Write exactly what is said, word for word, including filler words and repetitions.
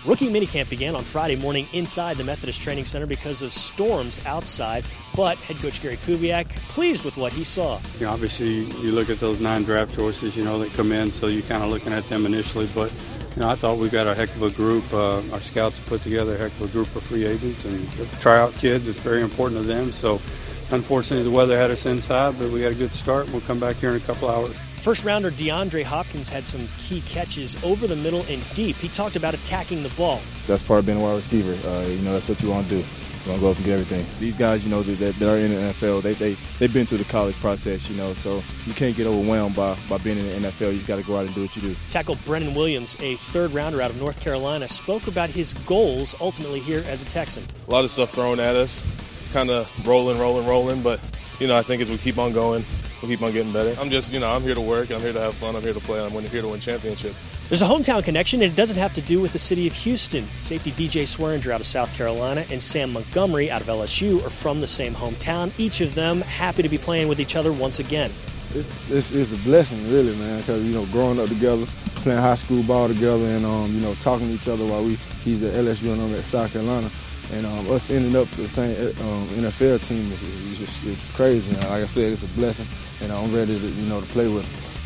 Rookie minicamp began on Friday morning inside the Methodist Training Center because of storms outside, but head coach Gary Kubiak pleased with what he saw. You know, obviously, you look at those nine draft choices, you know, that come in, so you're kind of looking at them initially, but you know, I thought we got a heck of a group. Uh, our scouts put together a heck of a group of free agents and tryout kids. It's very important to them, so unfortunately the weather had us inside, but we got a good start. We'll come back here in a couple hours. First rounder DeAndre Hopkins had some key catches over the middle and deep. He talked about attacking the ball. That's part of being a wide receiver. Uh, you know, that's what you want to do. You want to go up and get everything. These guys, you know, that, that are in the N F L, they, they, they've been through the college process, you know, so you can't get overwhelmed by, by being in the N F L. You just got to go out and do what you do. Tackle Brennan Williams, a third rounder out of North Carolina, spoke about his goals ultimately here as a Texan. A lot of stuff thrown at us, kind of rolling, rolling, rolling, but, you know, I think as we keep on going, we'll keep on getting better. I'm just, you know, I'm here to work, I'm here to have fun, I'm here to play, I'm here to win championships. There's a hometown connection, and it doesn't have to do with the city of Houston. Safety D J Swearinger out of South Carolina and Sam Montgomery out of L S U are from the same hometown. Each of them happy to be playing with each other once again. It's, it's, it's a blessing, really, man, because, you know, growing up together, playing high school ball together, and, um, you know, talking to each other while we he's at L S U and I'm at South Carolina. And um, us ending up the same um, N F L team is, is just it's crazy. Like I said, it's a blessing, and I'm ready to you know to play with them.